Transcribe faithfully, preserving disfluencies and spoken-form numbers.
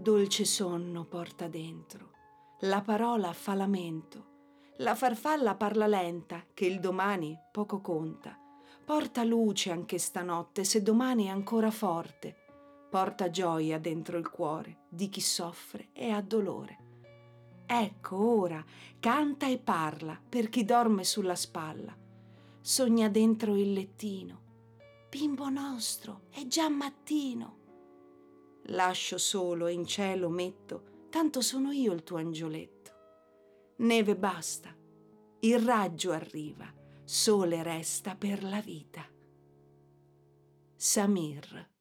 Dolce sonno porta dentro, la parola fa lamento, la farfalla parla lenta che il domani poco conta. Porta luce anche stanotte se domani è ancora forte, porta gioia dentro il cuore di chi soffre e ha dolore. Ecco ora, canta e parla per chi dorme sulla spalla, sogna dentro il lettino, bimbo nostro, è già mattino. Lascio solo e in cielo metto, tanto sono io il tuo angioletto. Neve basta, il raggio arriva, sole resta per la vita. Samir.